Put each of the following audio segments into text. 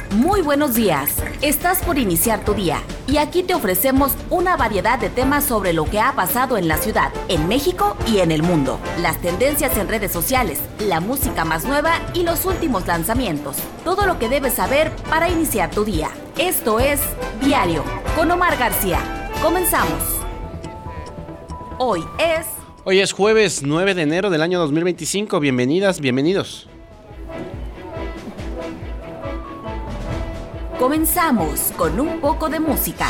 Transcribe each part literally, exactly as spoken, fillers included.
Muy buenos días. Estás por iniciar tu día y aquí te ofrecemos una variedad de temas sobre lo que ha pasado en la ciudad, en México y en el mundo. Las tendencias en redes sociales, la música más nueva y los últimos lanzamientos. Todo lo que debes saber para iniciar tu día. Esto es Diario con Omar García. Comenzamos. Hoy es... Hoy es jueves nueve de enero del año dos mil veinticinco. Bienvenidas, bienvenidos. Comenzamos con un poco de música.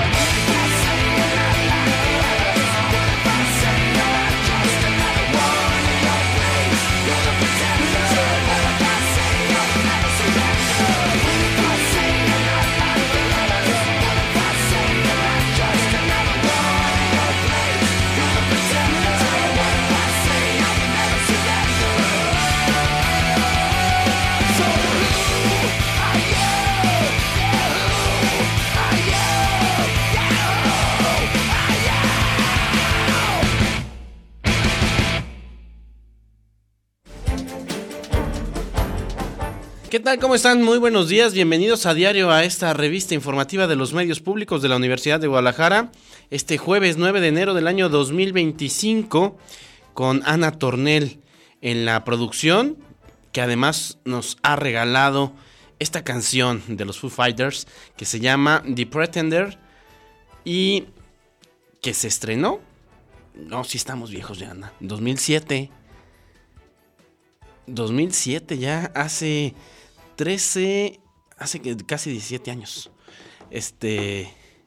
One ¿Qué tal? ¿Cómo están? Muy buenos días. Bienvenidos a Diario, a esta revista informativa de los medios públicos de la Universidad de Guadalajara. Este jueves nueve de enero del año dos mil veinticinco, con Ana Tornel en la producción, que además nos ha regalado esta canción de los Foo Fighters que se llama The Pretender y que se estrenó. No, sí estamos viejos ya, Ana. dos mil siete. dos mil siete, ya hace trece, hace casi diecisiete años. Este,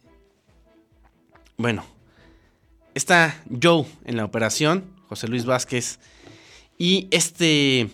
bueno, está Joe en la operación, José Luis Vázquez, y este,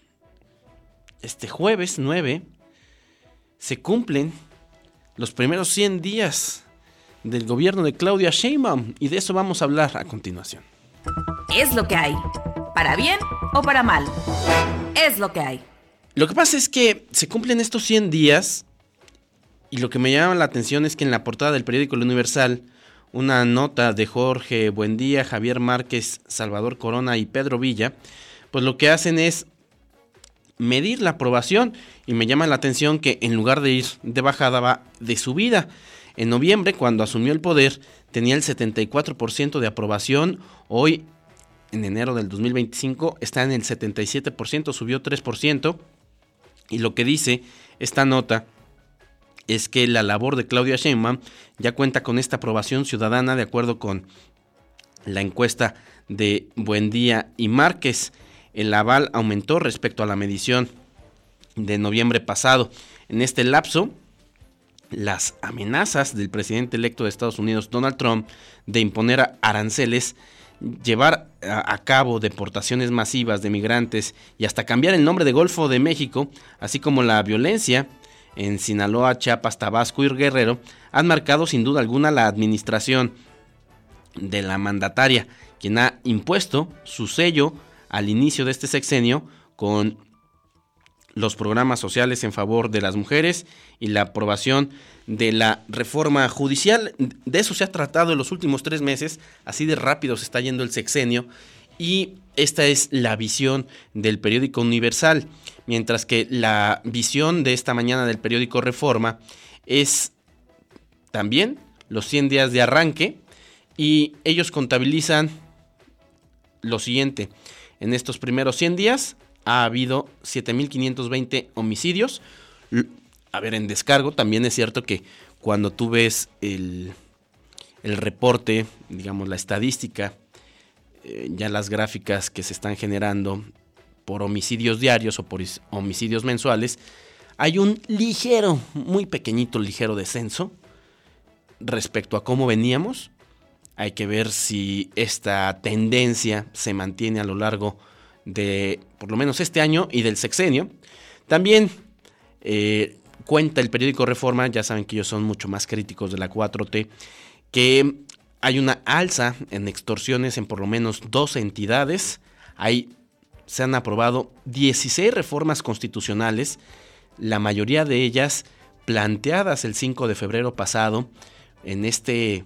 este jueves nueve se cumplen los primeros cien días del gobierno de Claudia Sheinbaum, y de eso vamos a hablar a continuación. Es lo que hay, para bien o para mal, es lo que hay. Lo que pasa es que se cumplen estos cien días y lo que me llama la atención es que en la portada del periódico El Universal, una nota de Jorge Buendía, Javier Márquez, Salvador Corona y Pedro Villa, pues lo que hacen es medir la aprobación, y me llama la atención que en lugar de ir de bajada va de subida. En noviembre, cuando asumió el poder, tenía el setenta y cuatro por ciento de aprobación. Hoy, en enero del dos mil veinticinco, está en el setenta y siete por ciento, subió tres por ciento. Y lo que dice esta nota es que la labor de Claudia Sheinbaum ya cuenta con esta aprobación ciudadana, de acuerdo con la encuesta de Buendía y Márquez. El aval aumentó respecto a la medición de noviembre pasado. En este lapso, las amenazas del presidente electo de Estados Unidos, Donald Trump, de imponer aranceles, llevar a, a cabo deportaciones masivas de migrantes y hasta cambiar el nombre de Golfo de México, así como la violencia en Sinaloa, Chiapas, Tabasco y Guerrero, han marcado sin duda alguna la administración de la mandataria, quien ha impuesto su sello al inicio de este sexenio con los programas sociales en favor de las mujeres y la aprobación de la reforma judicial. De eso se ha tratado en los últimos tres meses, así de rápido se está yendo el sexenio, y esta es la visión del periódico Universal, mientras que la visión de esta mañana del periódico Reforma es también los cien días de arranque, y ellos contabilizan lo siguiente: en estos primeros cien días ha habido siete mil quinientos veinte homicidios. A ver, en descargo, también es cierto que cuando tú ves el, el reporte, digamos la estadística, eh, ya las gráficas que se están generando por homicidios diarios o por homicidios mensuales, hay un ligero, muy pequeñito, ligero descenso respecto a cómo veníamos. Hay que ver si esta tendencia se mantiene a lo largo de por lo menos este año y del sexenio. También eh, cuenta el periódico Reforma, ya saben que ellos son mucho más críticos de la cuatro T, que hay una alza en extorsiones en por lo menos doce entidades. Ahí se han aprobado dieciséis reformas constitucionales, la mayoría de ellas planteadas el cinco de febrero pasado, en este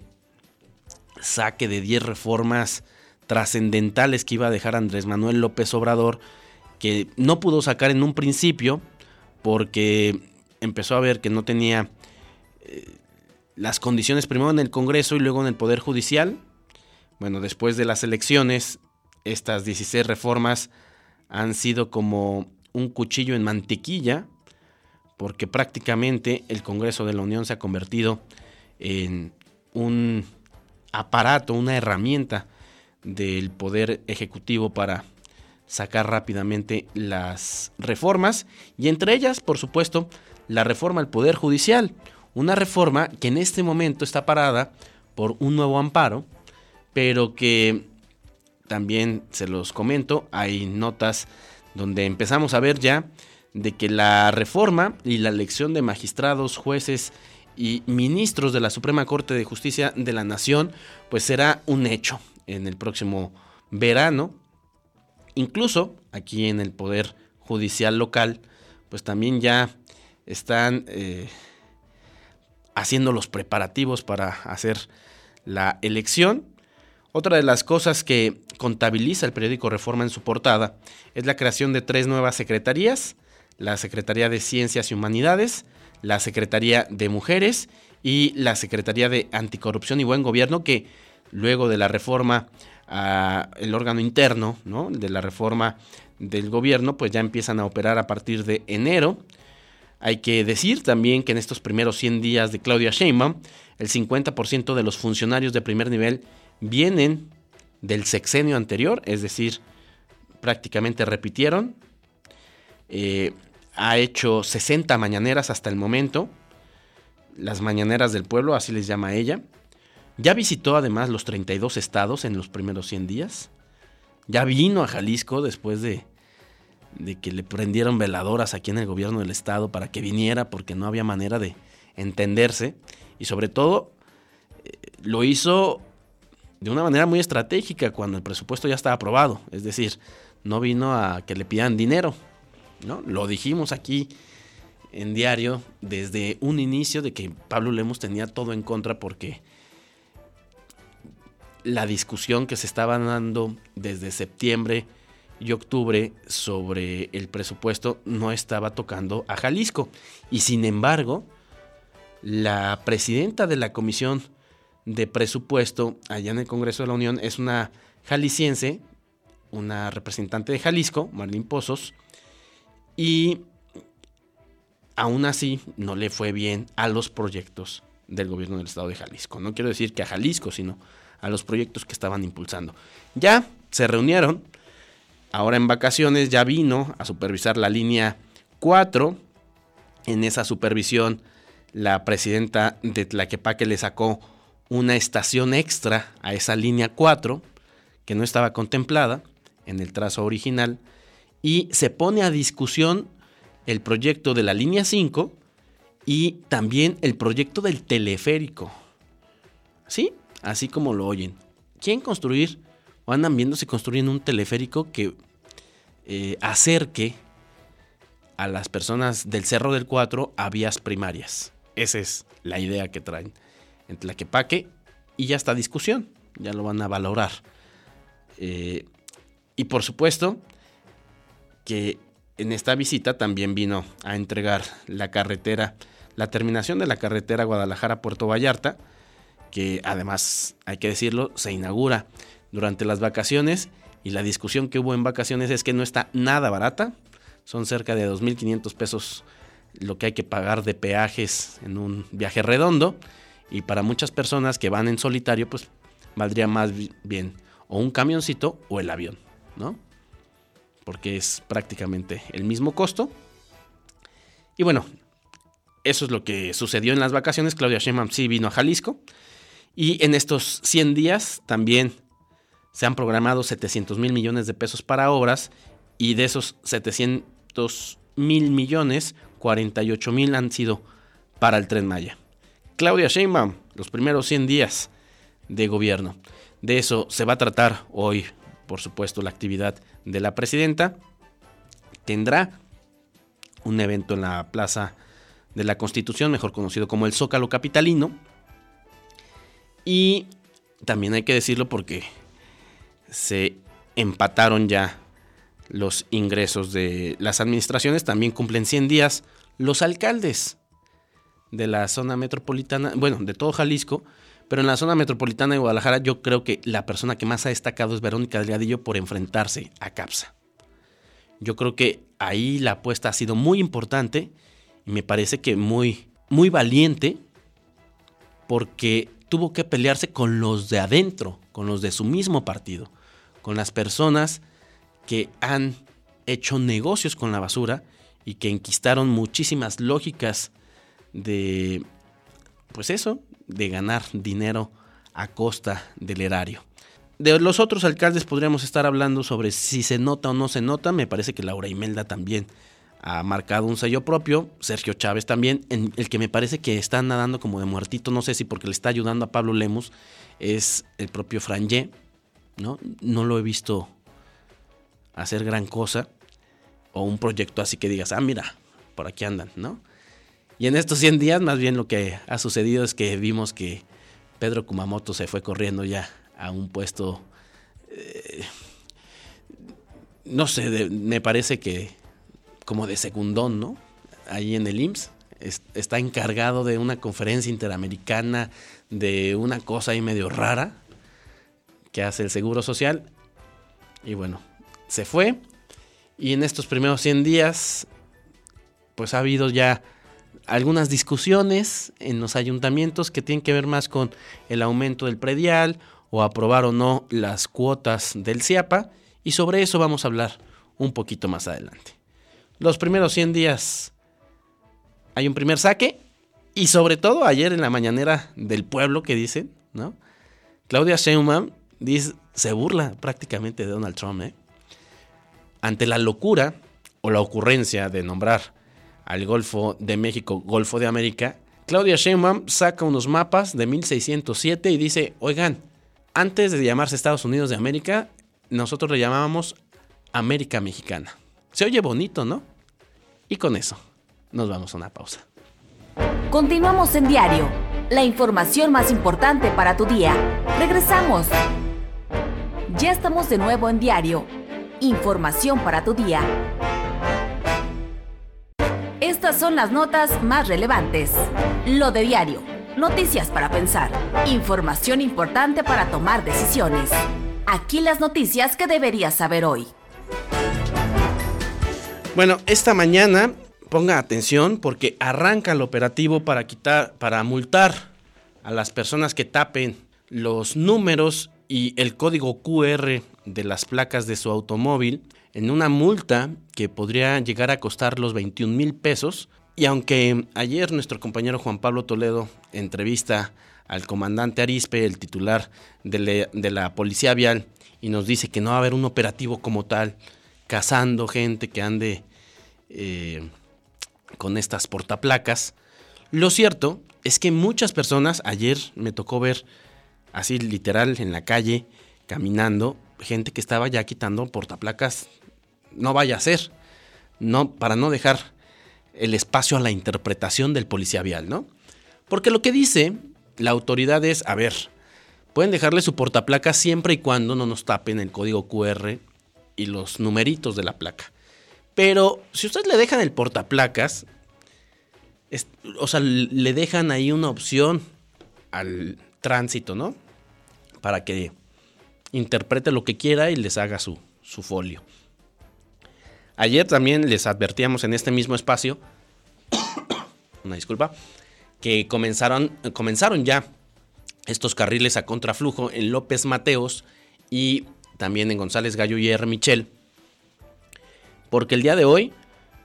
saque de diez reformas trascendentales que iba a dejar Andrés Manuel López Obrador, que no pudo sacar en un principio porque empezó a ver que no tenía eh, las condiciones, primero en el Congreso y luego en el Poder Judicial. Bueno, después de las elecciones, estas dieciséis reformas han sido como un cuchillo en mantequilla, porque prácticamente el Congreso de la Unión se ha convertido en un aparato, una herramienta del Poder Ejecutivo para sacar rápidamente las reformas, y entre ellas, por supuesto, la reforma al Poder Judicial, una reforma que en este momento está parada por un nuevo amparo, pero que también se los comento, hay notas donde empezamos a ver ya de que la reforma y la elección de magistrados, jueces y ministros de la Suprema Corte de Justicia de la Nación, pues será un hecho en el próximo verano. Incluso aquí en el Poder Judicial local, pues también ya están eh, haciendo los preparativos para hacer la elección. Otra de las cosas que contabiliza el periódico Reforma en su portada es la creación de tres nuevas secretarías: la Secretaría de Ciencias y Humanidades, la Secretaría de Mujeres y la Secretaría de Anticorrupción y Buen Gobierno, que luego de la reforma a el órgano interno, ¿no?, de la reforma del gobierno, pues ya empiezan a operar a partir de enero. Hay que decir también que en estos primeros cien días de Claudia Sheinbaum, el cincuenta por ciento de los funcionarios de primer nivel vienen del sexenio anterior, es decir, prácticamente repitieron. Eh, ha hecho sesenta mañaneras hasta el momento, las mañaneras del pueblo, así les llama ella. Ya visitó además los treinta y dos estados en los primeros cien días. Ya vino a Jalisco después de, de que le prendieron veladoras aquí en el gobierno del estado para que viniera, porque no había manera de entenderse. Y sobre todo, eh, lo hizo de una manera muy estratégica cuando el presupuesto ya estaba aprobado. Es decir, no vino a que le pidan dinero, ¿no? Lo dijimos aquí en Diario desde un inicio de que Pablo Lemus tenía todo en contra, porque la discusión que se estaba dando desde septiembre y octubre sobre el presupuesto no estaba tocando a Jalisco. Y sin embargo, la presidenta de la Comisión de Presupuesto allá en el Congreso de la Unión es una jalisciense, una representante de Jalisco, Marlene Pozos, y aún así no le fue bien a los proyectos del gobierno del estado de Jalisco. No quiero decir que a Jalisco, sino a los proyectos que estaban impulsando. Ya se reunieron, ahora en vacaciones ya vino a supervisar la línea cuatro. En esa supervisión, la presidenta de Tlaquepaque le sacó una estación extra a esa línea cuatro, que no estaba contemplada en el trazo original, y se pone a discusión el proyecto de la línea cinco y también el proyecto del teleférico. ¿Sí? Así como lo oyen. ¿Quieren construir o andan viendo si construyen un teleférico que eh, acerque a las personas del Cerro del Cuatro a vías primarias? Esa es la idea que traen en Tlaquepaque, y ya está discusión, ya lo van a valorar. Eh, y por supuesto que en esta visita también vino a entregar la carretera, la terminación de la carretera Guadalajara-Puerto Vallarta, que además, hay que decirlo, se inaugura durante las vacaciones, y la discusión que hubo en vacaciones es que no está nada barata. Son cerca de dos mil quinientos pesos lo que hay que pagar de peajes en un viaje redondo, y para muchas personas que van en solitario, pues valdría más bien o un camioncito o el avión, ¿no? Porque es prácticamente el mismo costo. Y bueno, eso es lo que sucedió en las vacaciones. Claudia Sheinbaum sí vino a Jalisco, y en estos cien días también se han programado setecientos mil millones de pesos para obras, y de esos setecientos mil millones, cuarenta y ocho mil han sido para el Tren Maya. Claudia Sheinbaum, los primeros cien días de gobierno. De eso se va a tratar hoy, por supuesto, la actividad de la presidenta. Tendrá un evento en la Plaza de la Constitución, mejor conocido como el Zócalo capitalino. Y también hay que decirlo porque se empataron ya los ingresos de las administraciones. También cumplen cien días los alcaldes de la zona metropolitana, bueno, de todo Jalisco, pero en la zona metropolitana de Guadalajara yo creo que la persona que más ha destacado es Verónica Delgadillo por enfrentarse a CAPSA. Yo creo que ahí la apuesta ha sido muy importante y me parece que muy, muy valiente, porque tuvo que pelearse con los de adentro, con los de su mismo partido, con las personas que han hecho negocios con la basura y que enquistaron muchísimas lógicas de, pues eso, de ganar dinero a costa del erario. De los otros alcaldes podríamos estar hablando sobre si se nota o no se nota. Me parece que Laura Imelda también ha marcado un sello propio, Sergio Chávez también. En el que me parece que está nadando como de muertito, no sé si porque le está ayudando a Pablo Lemus, es el propio Frangé, ¿no? No lo he visto hacer gran cosa, o un proyecto así que digas, ah, mira, por aquí andan, ¿no? Y en estos cien días, más bien lo que ha sucedido es que vimos que Pedro Kumamoto se fue corriendo ya a un puesto, eh, no sé, de, me parece que como de segundón, ¿no? Ahí en el I M S S. Es, está encargado de una conferencia interamericana de una cosa ahí medio rara que hace el Seguro Social. Y bueno, se fue. Y en estos primeros cien días, pues ha habido ya algunas discusiones en los ayuntamientos que tienen que ver más con el aumento del predial o aprobar o no las cuotas del CIAPA, y sobre eso vamos a hablar un poquito más adelante. Los primeros cien días hay un primer saque, y sobre todo ayer en la mañanera del pueblo que dicen, ¿no? Claudia Sheinbaum dice, se burla prácticamente de Donald Trump, ¿eh? Ante la locura o la ocurrencia de nombrar al Golfo de México Golfo de América, Claudia Sheinbaum saca unos mapas de mil seiscientos siete y dice, oigan, antes de llamarse Estados Unidos de América, nosotros le llamábamos América Mexicana. Se oye bonito, ¿no? Y con eso nos vamos a una pausa. Continuamos en Diario, la información más importante para tu día. Regresamos. Ya estamos de nuevo en Diario, información para tu día. Estas son las notas más relevantes. Lo de Diario, noticias para pensar, información importante para tomar decisiones. Aquí las noticias que deberías saber hoy. Bueno, esta mañana ponga atención porque arranca el operativo para quitar, para multar a las personas que tapen los números y el código cu erre de las placas de su automóvil en una multa que podría llegar a costar los veintiún mil pesos. Y aunque ayer nuestro compañero Juan Pablo Toledo entrevista al comandante Arizpe, el titular de, le, de la Policía Vial, y nos dice que no va a haber un operativo como tal, cazando gente que ande eh, con estas portaplacas, lo cierto es que muchas personas, ayer me tocó ver así literal en la calle, caminando, gente que estaba ya quitando portaplacas, no vaya a ser, no, para no dejar el espacio a la interpretación del policía vial, ¿no? Porque lo que dice la autoridad es, a ver, pueden dejarle su portaplaca siempre y cuando no nos tapen el código cu erre y los numeritos de la placa. Pero si ustedes le dejan el portaplacas, es, o sea, le dejan ahí una opción al tránsito, ¿no? Para que interprete lo que quiera y les haga su, su folio. Ayer también les advertíamos en este mismo espacio, una disculpa, que comenzaron, comenzaron ya estos carriles a contraflujo en López Mateos y también en González Gallo y R. Michel, porque el día de hoy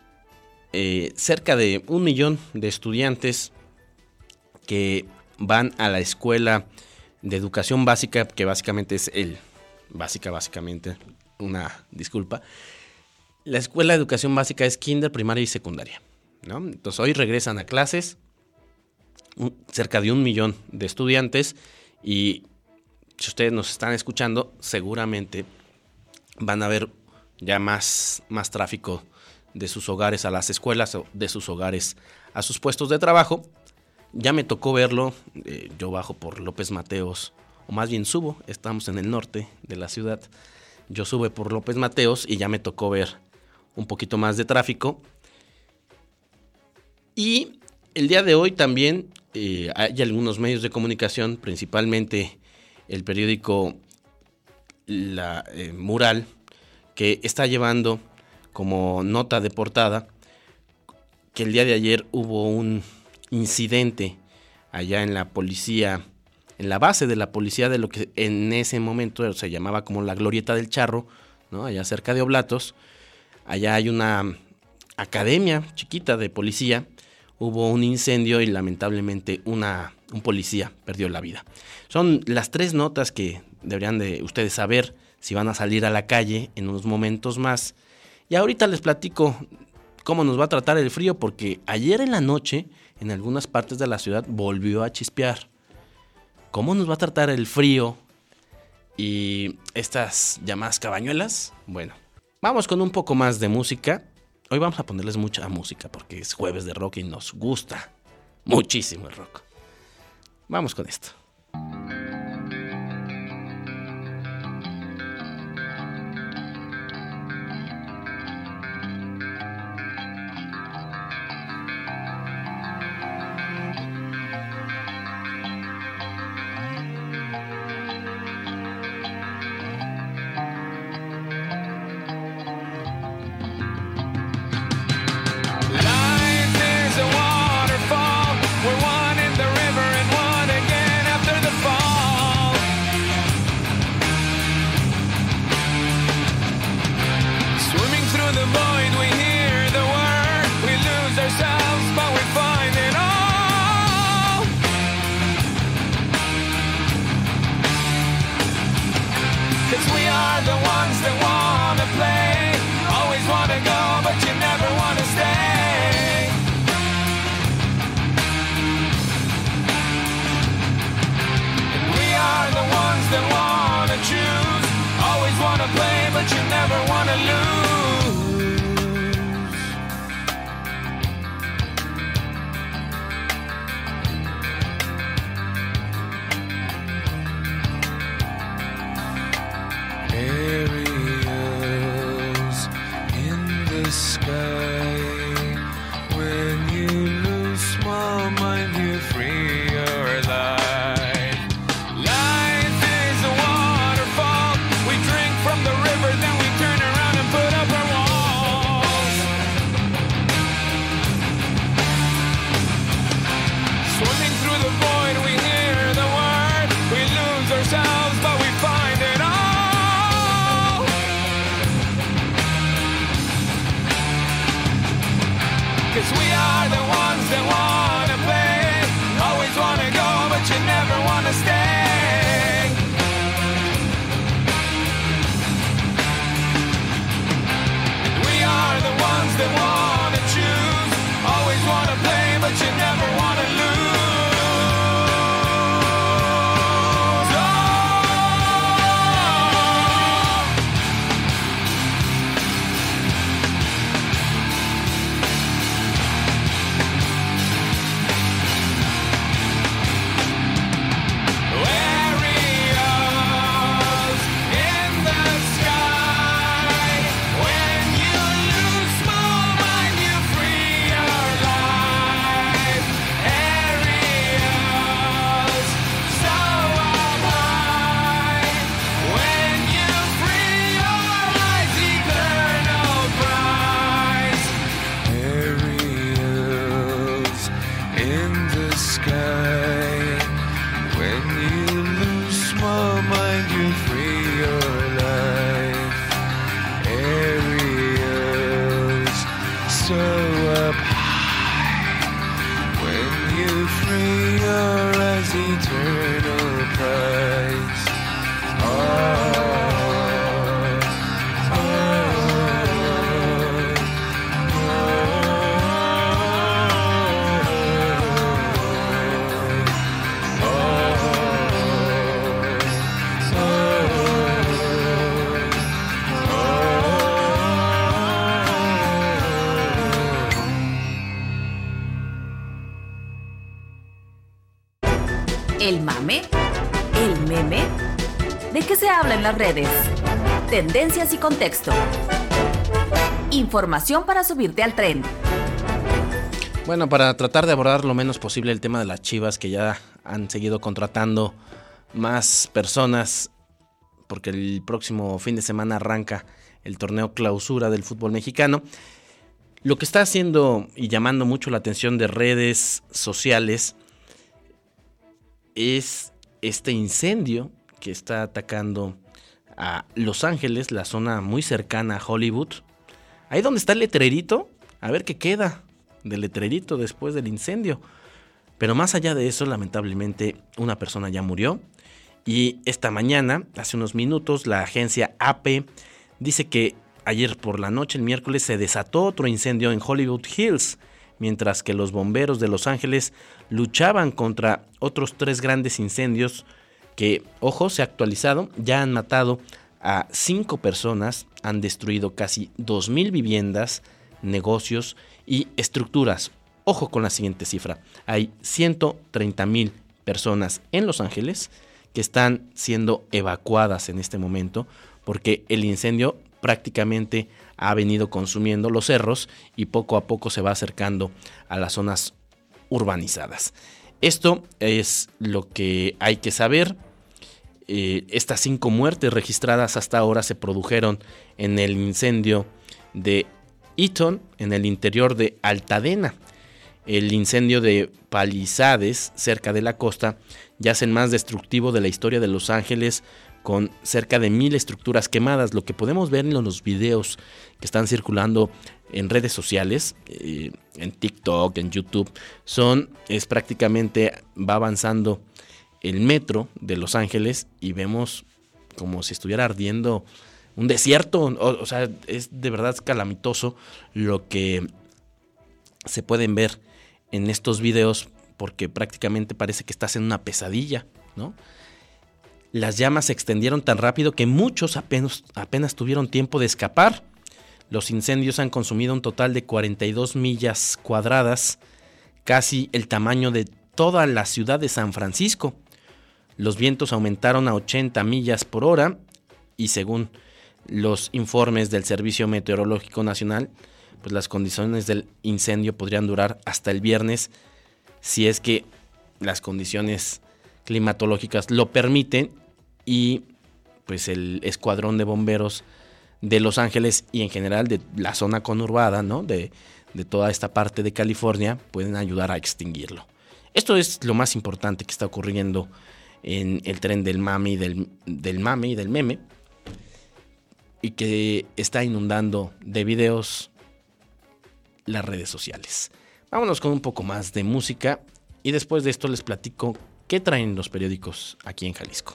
eh, cerca de un millón de estudiantes que van a la escuela de educación básica, que básicamente es el, básica, básicamente, una disculpa, la escuela de educación básica es kinder, primaria y secundaria, ¿no? Entonces hoy regresan a clases un, cerca de un millón de estudiantes y si ustedes nos están escuchando, seguramente van a ver ya más, más tráfico de sus hogares a las escuelas o de sus hogares a sus puestos de trabajo. Ya me tocó verlo, eh, yo bajo por López Mateos, o más bien subo, estamos en el norte de la ciudad, yo sube por López Mateos y ya me tocó ver un poquito más de tráfico. Y el día de hoy también eh, hay algunos medios de comunicación, principalmente el periódico La eh, Mural, que está llevando como nota de portada que el día de ayer hubo un incidente allá en la policía, en la base de la policía de lo que en ese momento se llamaba como la Glorieta del Charro, ¿no? Allá cerca de Oblatos. Allá hay una academia chiquita de policía, hubo un incendio y lamentablemente una, un policía perdió la vida. Son las tres notas que deberían de ustedes saber si van a salir a la calle en unos momentos más. Y ahorita les platico cómo nos va a tratar el frío, porque ayer en la noche en algunas partes de la ciudad volvió a chispear. ¿Cómo nos va a tratar el frío y estas llamadas cabañuelas? Bueno, vamos con un poco más de música. Hoy vamos a ponerles mucha música porque es jueves de rock y nos gusta muchísimo el rock. Vamos con esto. void we hear the word, we lose ourselves but we find it all. 'Cause we are the ones that wanna play, always wanna go but you never wanna stay. And we are the ones that wanna choose, always wanna play but you never wanna lose. Aerials in the sky, when you lose small mind you free your life. Life is a waterfall, we drink from the river then we turn around and put up our walls. Swimming through the void we hear the word, we lose ourselves but we find it all. 'Cause we are the ones that wanna play, always wanna go but you never wanna stay. And we are the ones that wanna choose, always wanna play but you never wanna lose. Oh. Aerials in the sky, when you lose small mind you free your life. Aerials so up high, when you free your life's eternal prize. Aerials in the sky, when you lose small mind you free your life. Aerials so up high, when you free your eyes eternal prize. Oh, oh, ¿El mame? ¿El meme? ¿De qué se habla en las redes? Tendencias y contexto. Información para subirte al tren. Bueno, para tratar de abordar lo menos posible el tema de las Chivas, que ya han seguido contratando más personas, porque el próximo fin de semana arranca el torneo clausura del fútbol mexicano. Lo que está haciendo y llamando mucho la atención de redes sociales es este incendio que está atacando a Los Ángeles, la zona muy cercana a Hollywood. Ahí donde está el letrerito, a ver qué queda del letrerito después del incendio. Pero más allá de eso, lamentablemente, una persona ya murió. Y esta mañana, hace unos minutos, la agencia A P dice que ayer por la noche, el miércoles, se desató otro incendio en Hollywood Hills, mientras que los bomberos de Los Ángeles luchaban contra otros tres grandes incendios que, ojo, se ha actualizado, ya han matado a cinco personas, han destruido casi dos mil viviendas, negocios y estructuras. Ojo con la siguiente cifra, hay ciento treinta mil personas en Los Ángeles que están siendo evacuadas en este momento porque el incendio prácticamente ha venido consumiendo los cerros y poco a poco se va acercando a las zonas urbanizadas. Esto es lo que hay que saber. Eh, estas cinco muertes registradas hasta ahora se produjeron en el incendio de Eaton, en el interior de Altadena. El incendio de Palisades, cerca de la costa, yace el más destructivo de la historia de Los Ángeles, con cerca de mil estructuras quemadas. Lo que podemos ver en los videos que están circulando en redes sociales, eh, en TikTok, en YouTube, son, es prácticamente, va avanzando el metro de Los Ángeles y vemos como si estuviera ardiendo un desierto. O, o sea, es de verdad calamitoso lo que se pueden ver en estos videos, porque prácticamente parece que estás en una pesadilla, ¿no? Las llamas se extendieron tan rápido que muchos apenas, apenas tuvieron tiempo de escapar. Los incendios han consumido un total de cuarenta y dos millas cuadradas, casi el tamaño de toda la ciudad de San Francisco. Los vientos aumentaron a ochenta millas por hora y según los informes del Servicio Meteorológico Nacional, pues las condiciones del incendio podrían durar hasta el viernes si es que las condiciones climatológicas lo permiten, y pues el escuadrón de bomberos de Los Ángeles y en general de la zona conurbada, ¿no? de, de toda esta parte de California pueden ayudar a extinguirlo. Esto es lo más importante que está ocurriendo en el tren del mame y del, del mame y del meme, y que está inundando de videos las redes sociales. Vámonos con un poco más de música y después de esto les platico qué traen los periódicos aquí en Jalisco.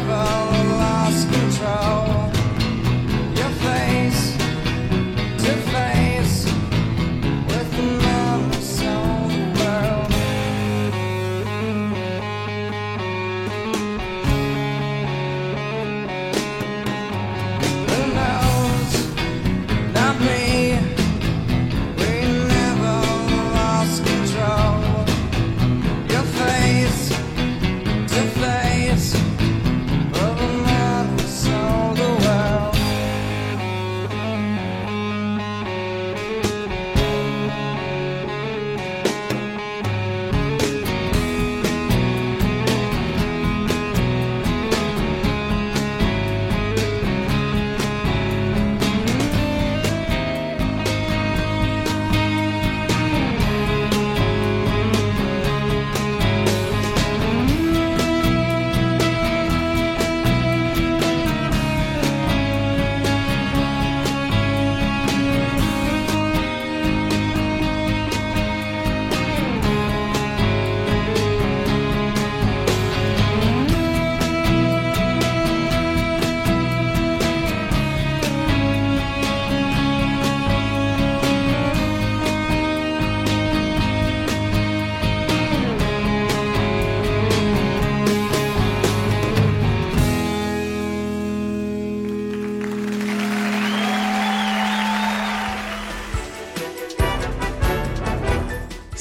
To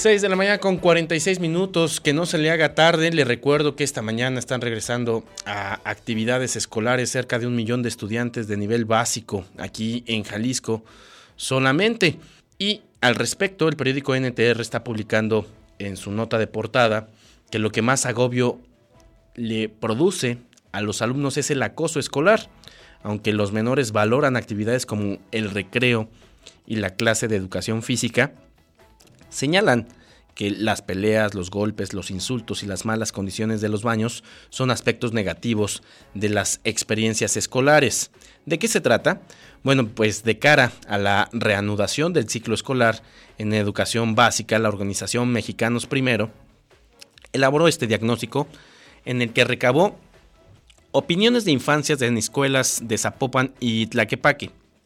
seis de la mañana con cuarenta y seis minutos, que no se le haga tarde. Le recuerdo que esta mañana están regresando a actividades escolares cerca de un millón de estudiantes de nivel básico aquí en Jalisco solamente. Y al respecto, el periódico N T R está publicando en su nota de portada que lo que más agobio le produce a los alumnos es el acoso escolar, aunque los menores valoran actividades como el recreo y la clase de educación física. Señalan que las peleas, los golpes, los insultos y las malas condiciones de los baños son aspectos negativos de las experiencias escolares. ¿De qué se trata? Bueno, pues de cara a la reanudación del ciclo escolar en educación básica, la organización Mexicanos Primero elaboró este diagnóstico en el que recabó opiniones de infancias en escuelas de Zapopan y Tlaquepaque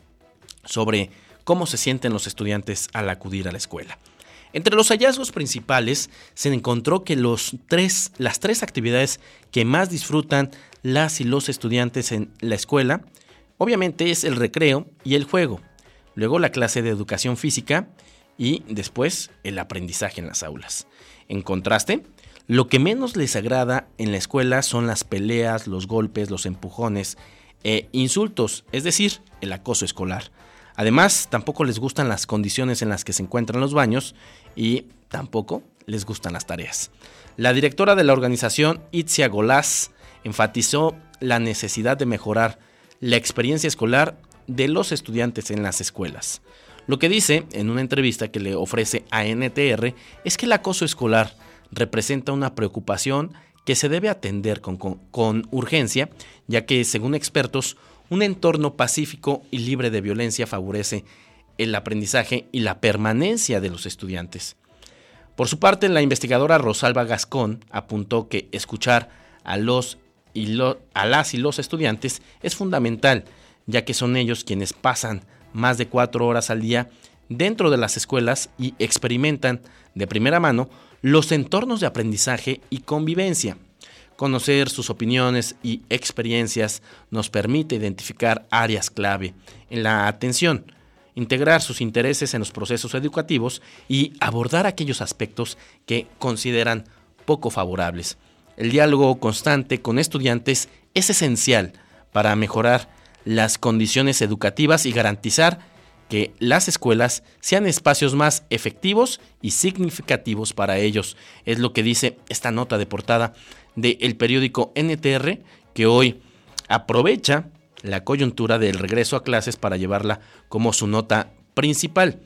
sobre cómo se sienten los estudiantes al acudir a la escuela. Entre los hallazgos principales se encontró que los tres, las tres actividades que más disfrutan las y los estudiantes en la escuela, obviamente es el recreo y el juego, luego la clase de educación física y después el aprendizaje en las aulas. En contraste, lo que menos les agrada en la escuela son las peleas, los golpes, los empujones e insultos, es decir, el acoso escolar. Además, tampoco les gustan las condiciones en las que se encuentran los baños y tampoco les gustan las tareas. La directora de la organización, Itzia Golaz, enfatizó la necesidad de mejorar la experiencia escolar de los estudiantes en las escuelas. Lo que dice en una entrevista que le ofrece a N T R es que el acoso escolar representa una preocupación que se debe atender con, con, con urgencia, ya que, según expertos, un entorno pacífico y libre de violencia favorece el aprendizaje y la permanencia de los estudiantes. Por su parte, la investigadora Rosalba Gascón apuntó que escuchar a, los y lo, a las y los estudiantes es fundamental, ya que son ellos quienes pasan más de cuatro horas al día dentro de las escuelas y experimentan de primera mano los entornos de aprendizaje y convivencia. Conocer sus opiniones y experiencias nos permite identificar áreas clave en la atención, integrar sus intereses en los procesos educativos y abordar aquellos aspectos que consideran poco favorables. El diálogo constante con estudiantes es esencial para mejorar las condiciones educativas y garantizar que las escuelas sean espacios más efectivos y significativos para ellos. Es lo que dice esta nota de portada del periódico N T R, que hoy aprovecha la coyuntura del regreso a clases para llevarla como su nota principal.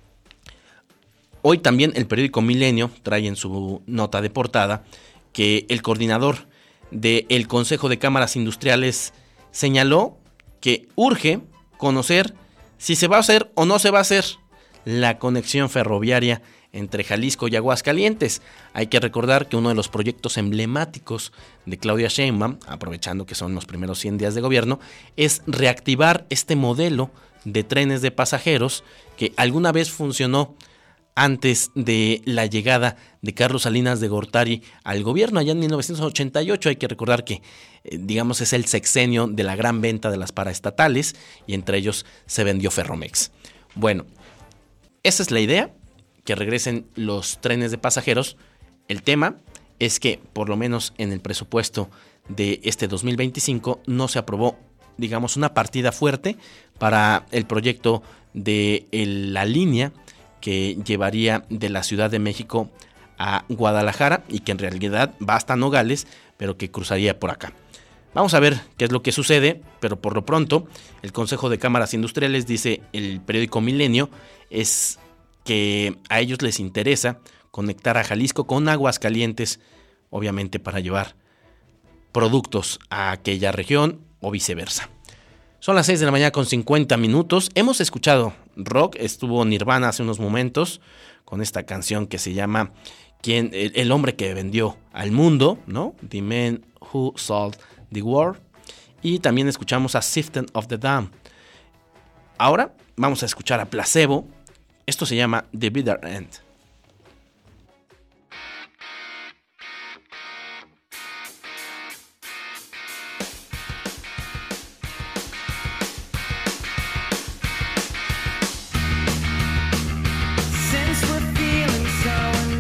Hoy también el periódico Milenio trae en su nota de portada que el coordinador del Consejo de Cámaras Industriales señaló que urge conocer si se va a hacer o no se va a hacer la conexión ferroviaria entre Jalisco y Aguascalientes. Hay que recordar que uno de los proyectos emblemáticos de Claudia Sheinbaum, aprovechando que son los primeros cien días de gobierno, es reactivar este modelo de trenes de pasajeros que alguna vez funcionó antes de la llegada de Carlos Salinas de Gortari al gobierno allá en mil novecientos ochenta y ocho. Hay que recordar que, eh, digamos, es el sexenio de la gran venta de las paraestatales y entre ellos se vendió Ferromex. Bueno, esa es la idea, que regresen los trenes de pasajeros. El tema es que, por lo menos en el presupuesto de este dos mil veinticinco, no se aprobó, digamos, una partida fuerte para el proyecto de el, la línea que llevaría de la Ciudad de México a Guadalajara y que en realidad va hasta Nogales, pero que cruzaría por acá. Vamos a ver qué es lo que sucede, pero por lo pronto el Consejo de Cámaras Industriales, dice el periódico Milenio, es que a ellos les interesa conectar a Jalisco con Aguascalientes, obviamente para llevar productos a aquella región o viceversa. Son las seis de la mañana con cincuenta minutos. Hemos escuchado rock, estuvo Nirvana hace unos momentos con esta canción que se llama ¿Quién, el, el hombre que vendió al mundo, ¿no? The Man Who Sold the World. Y también escuchamos a Sifting of the Dam. Ahora vamos a escuchar a Placebo. Esto se llama The Bitter End. Since we're feeling so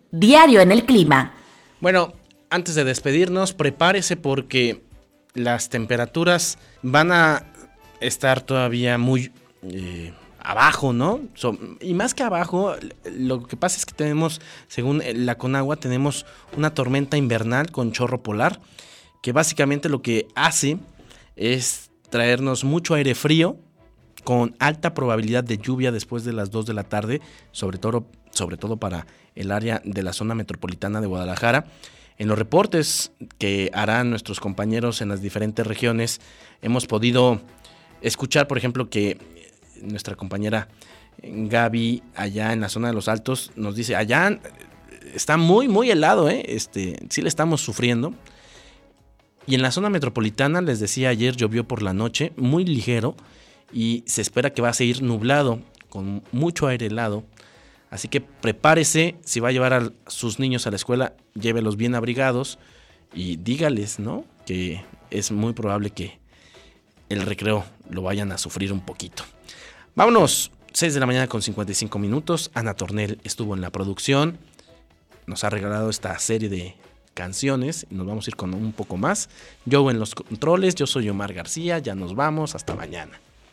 Diario en el clima. Bueno, antes de despedirnos, prepárese porque las temperaturas van a estar todavía muy eh, abajo, ¿no? So, y más que abajo, lo que pasa es que tenemos, según la Conagua, tenemos una tormenta invernal con chorro polar, que básicamente lo que hace es traernos mucho aire frío, con alta probabilidad de lluvia después de las dos de la tarde, sobre todo, sobre todo para el área de la zona metropolitana de Guadalajara. En los reportes que harán nuestros compañeros en las diferentes regiones, hemos podido escuchar, por ejemplo, que nuestra compañera Gaby, allá en la zona de los Altos, nos dice, allá está muy, muy helado, ¿eh? Este, sí le estamos sufriendo. Y en la zona metropolitana, les decía ayer, llovió por la noche, muy ligero, y se espera que va a seguir nublado, con mucho aire helado. Así que prepárese, si va a llevar a sus niños a la escuela, llévelos bien abrigados y dígales, ¿no?, que es muy probable que el recreo lo vayan a sufrir un poquito. Vámonos, seis de la mañana con cincuenta y cinco minutos. Ana Tornel estuvo en la producción, nos ha regalado esta serie de canciones y nos vamos a ir con un poco más. Yo en los controles, yo soy Omar García, ya nos vamos, hasta mañana.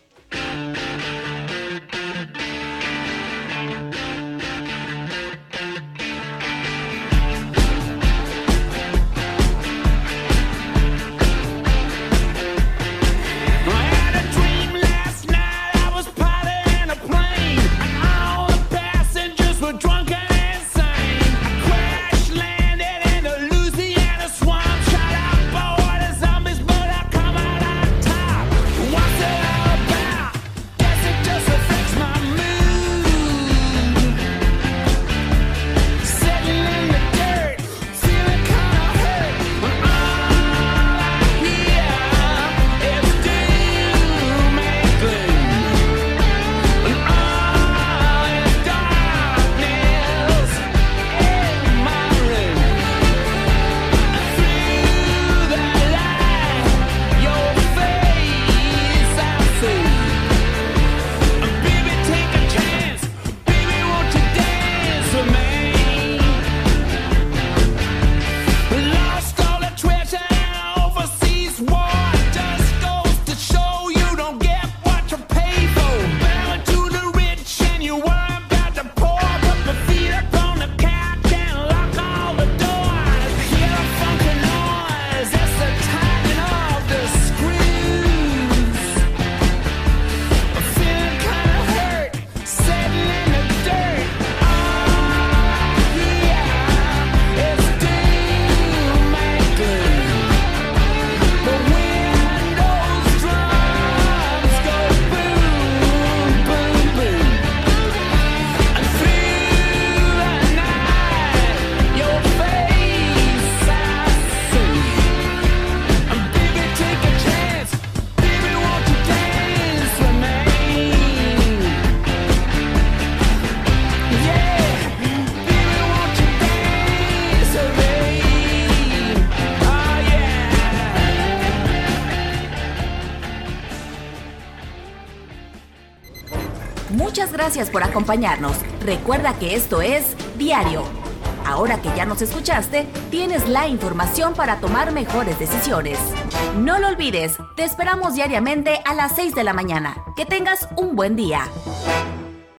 Muchas gracias por acompañarnos. Recuerda que esto es Diario. Ahora que ya nos escuchaste, tienes la información para tomar mejores decisiones. No lo olvides, te esperamos diariamente a las seis de la mañana. Que tengas un buen día.